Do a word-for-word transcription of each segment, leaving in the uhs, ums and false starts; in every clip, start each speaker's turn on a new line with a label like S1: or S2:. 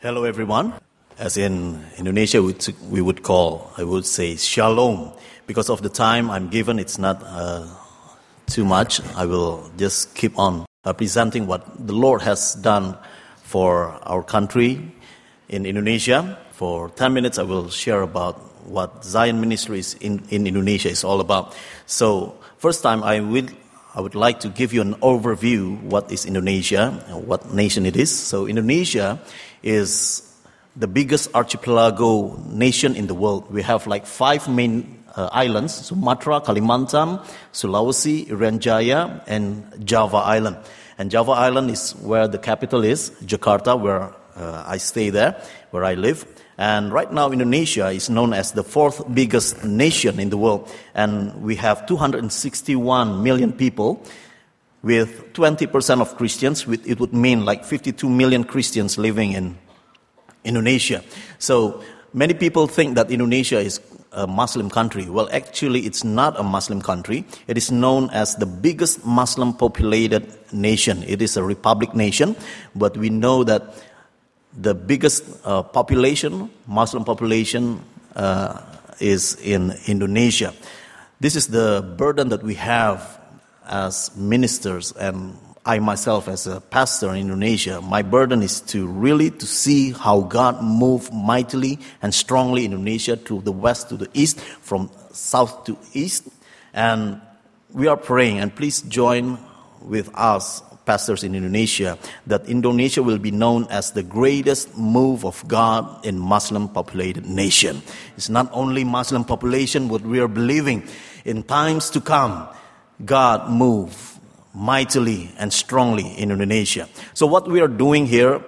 S1: Hello, everyone. As in Indonesia, we would call, I would say, shalom. Because of the time I'm given, it's not uh, too much. I will just keep on uh, presenting what the Lord has done for our country in Indonesia. For ten minutes, I will share about what Zion Ministries in, in Indonesia is all about. So, first time, I would I would like to give you an overview what is Indonesia, what nation it is. So, Indonesia is the biggest archipelago nation in the world. We have like five main uh, islands: Sumatra, Kalimantan, Sulawesi, Irian Jaya, and Java Island. And Java Island is where the capital is, Jakarta, where uh, I stay there, where I live. And right now, Indonesia is known as the fourth biggest nation in the world. And we have two hundred sixty-one million people, with twenty percent of Christians. It would mean like fifty-two million Christians living in Indonesia. So many people think that Indonesia is a Muslim country. Well, actually, it's not a Muslim country. It is known as the biggest Muslim populated nation. It is a republic nation, but we know that the biggest uh, population, Muslim population, uh, is in Indonesia. This is the burden that we have as ministers, and I myself as a pastor in Indonesia. My burden is to really to see how God moved mightily and strongly in Indonesia, to the west to the east, from south to east. And we are praying, and please join with us, pastors in Indonesia, that Indonesia will be known as the greatest move of God in Muslim populated nation. It's not only Muslim population, but we are believing in times to come, God move mightily and strongly in Indonesia. So what we are doing here,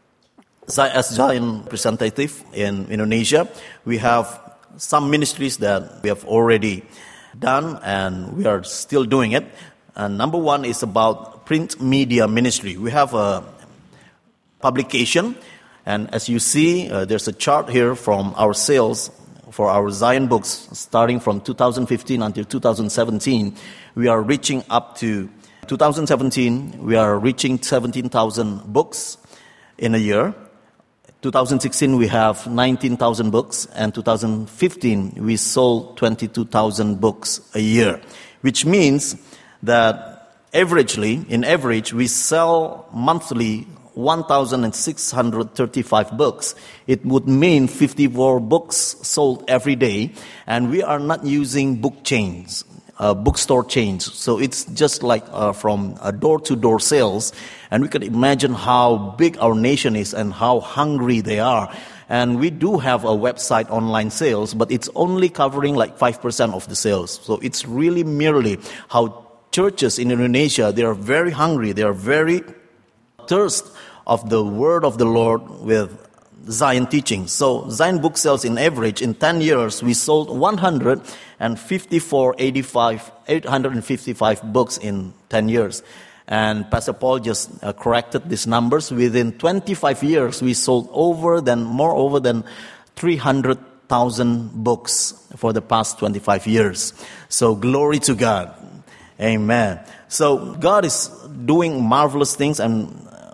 S1: as Zion representative in Indonesia, we have some ministries that we have already done, and we are still doing it. And number one is about print media ministry. We have a publication, and as you see, uh, there's a chart here from our sales for our Zion books, starting from two thousand fifteen until two thousand seventeen. We are reaching up to two thousand seventeen, we are reaching seventeen thousand books in a year. two thousand sixteen, we have nineteen thousand books, and two thousand fifteen, we sold twenty-two thousand books a year, which means that averagely, in average, we sell monthly one thousand six hundred thirty-five books. It would mean fifty-four books sold every day, and we are not using book chains, uh, bookstore chains. So it's just like uh, from uh, door-to-door sales, and we can imagine how big our nation is and how hungry they are. And we do have a website online sales, but it's only covering like five percent of the sales. So it's really merely how churches in Indonesia, they are very hungry, they are very thirst of the word of the Lord with Zion teaching. So Zion book sales in average, in ten years, we sold one hundred fifty-four, eighty-five, eight hundred fifty-five books in ten years. And Pastor Paul just uh, corrected these numbers. Within twenty-five years, we sold over than, more over than three hundred thousand books for the past twenty-five years. So glory to God. Amen. So God is doing marvelous things and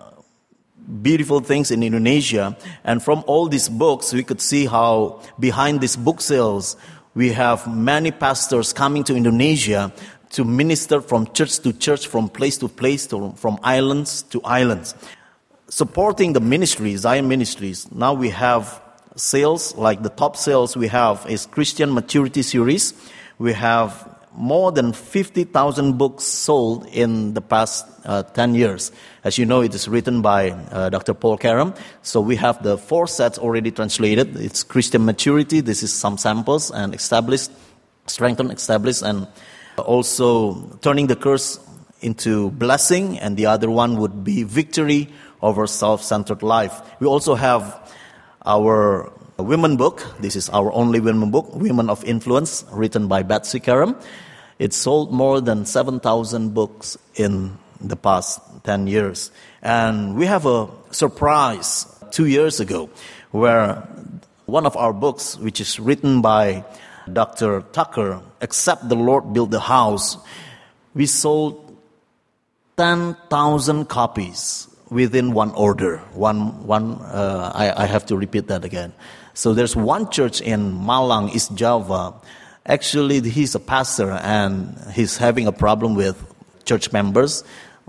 S1: beautiful things in Indonesia. And from all these books, we could see how behind these book sales, we have many pastors coming to Indonesia to minister from church to church, from place to place, to, from islands to islands. Supporting the ministry, Zion Ministries, now we have sales, like the top sales we have is Christian Maturity Series. We have more than fifty thousand books sold in the past uh, ten years. As you know, it is written by uh, Doctor Paul Karam. So we have the four sets already translated. It's Christian Maturity. This is some samples, and Established, Strengthen, Established, and also Turning the Curse into Blessing. And the other one would be Victory over Self-Centered Life. We also have our women book. This is our only women book, Women of Influence, written by Betsy Karam. It sold more than seven thousand books in the past ten years. And we have a surprise two years ago where one of our books, which is written by Doctor Tucker, Except the Lord Build the House, we sold ten thousand copies within one order. One, one. Uh, I, I have to repeat that again. So there's one church in Malang, East Java. Actually, he's a pastor and he's having a problem with church members.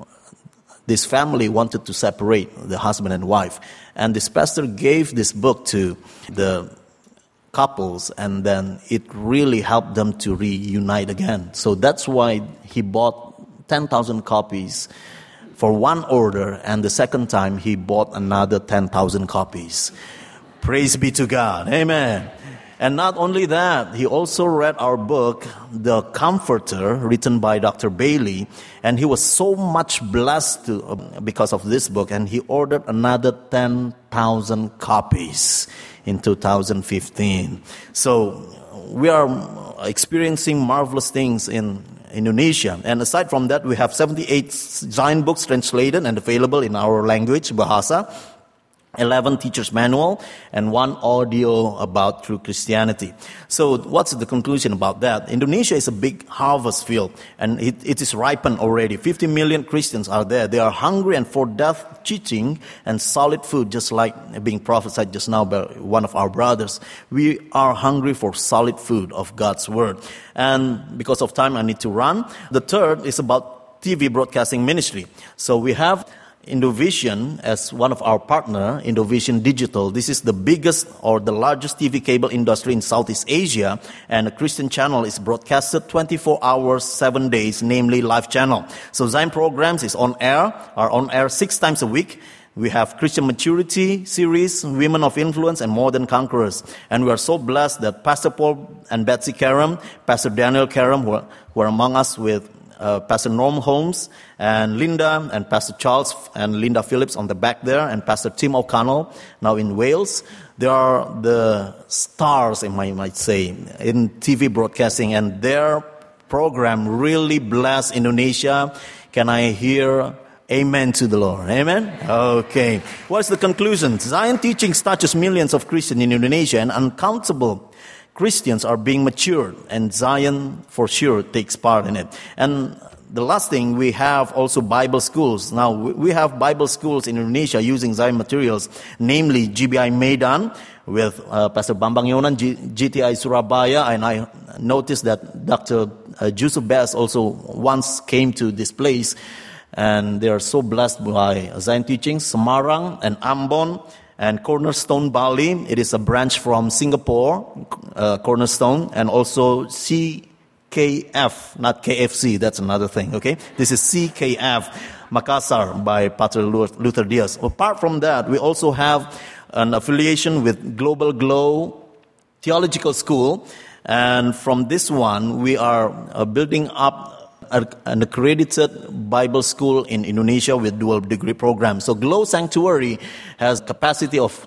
S1: This family wanted to separate the husband and wife. And this pastor gave this book to the couples, and then it really helped them to reunite again. So that's why he bought ten thousand copies for one order, and the second time he bought another ten thousand copies. Praise be to God. Amen. And not only that, he also read our book, The Comforter, written by Doctor Bailey, and he was so much blessed to, uh, because of this book, and he ordered another ten thousand copies in two thousand fifteen. So we are experiencing marvelous things in Indonesia. And aside from that, we have seventy-eight Zion books translated and available in our language, Bahasa, eleven teachers manual, and one audio about true Christianity. So what's the conclusion about that? Indonesia is a big harvest field, and it, it is ripened already. fifty million Christians are there. They are hungry and for depth teaching and solid food, just like being prophesied just now by one of our brothers. We are hungry for solid food of God's word. And because of time, I need to run. The third is about T V broadcasting ministry. So we have Indovision as one of our partner, Indovision Digital. This is the biggest or the largest T V cable industry in Southeast Asia, and a Christian channel is broadcasted twenty-four hours, seven days, namely live channel. So Zion Programs is on air, are on air six times a week. We have Christian Maturity series, Women of Influence, and More Than Conquerors. And we are so blessed that Pastor Paul and Betsy Karam, Pastor Daniel Karam, who are, who are among us with Uh, Pastor Norm Holmes and Linda and Pastor Charles and Linda Phillips on the back there, and Pastor Tim O'Connell now in Wales. They are the stars, I might say, in T V broadcasting, and their program really bless Indonesia. Can I hear amen to the Lord? Amen? Okay. What's the conclusion? Zion teachings touches millions of Christians in Indonesia, and uncountable Christians are being matured, and Zion for sure takes part in it. And the last thing, we have also Bible schools. Now, we have Bible schools in Indonesia using Zion materials, namely G B I Medan with uh, Pastor Bambang Yonan, G- GTI Surabaya, and I noticed that Doctor Uh, Yusuf Best also once came to this place, and they are so blessed by Zion teachings. Semarang and Ambon, and Cornerstone Bali, it is a branch from Singapore, uh, Cornerstone, and also C K F, not K F C, that's another thing, okay? This is C K F, Makassar, by Pastor Luther Diaz. Apart from that, we also have an affiliation with Global Glow Theological School, and from this one, we are uh, building up an accredited Bible school in Indonesia with dual degree program. So Glow Sanctuary has capacity of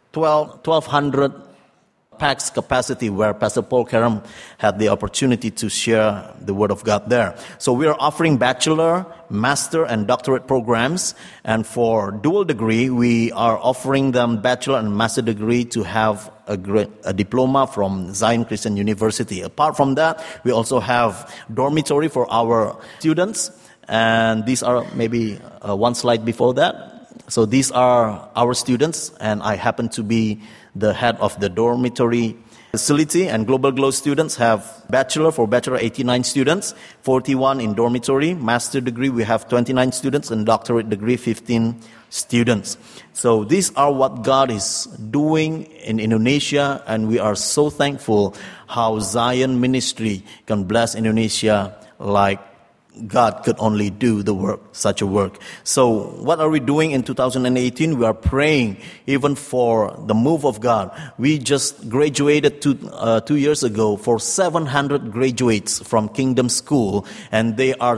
S1: twelve hundred packs capacity, where Pastor Paul Karam had the opportunity to share the Word of God there. So we are offering bachelor, master, and doctorate programs. And for dual degree, we are offering them bachelor and master degree to have a, great, a diploma from Zion Christian University. Apart from that, we also have dormitory for our students. And these are maybe uh, one slide before that. So these are our students, and I happen to be the head of the dormitory facility. And Global Glow students have bachelor, for bachelor eighty-nine students, forty-one in dormitory. Master degree, we have twenty-nine students, and doctorate degree, fifteen students. So these are what God is doing in Indonesia, and we are so thankful how Zion Ministry can bless Indonesia like God could only do the work, such a work. So what are we doing in two thousand eighteen? We are praying even for the move of God. We just graduated two, uh, two years ago for seven hundred graduates from Kingdom School, and they are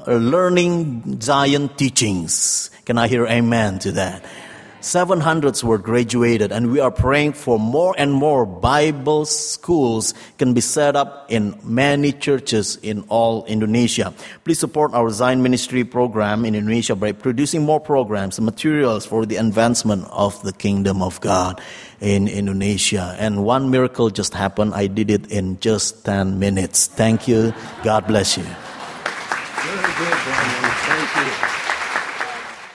S1: learning Zion teachings. Can I hear amen to that? seven hundreds were graduated, and we are praying for more and more Bible schools can be set up in many churches in all Indonesia. Please support our Zion Ministry program in Indonesia by producing more programs and materials for the advancement of the kingdom of God in Indonesia. And one miracle just happened. I did it in just ten minutes. Thank you. God bless you.
S2: Very good, Brian. Thank you.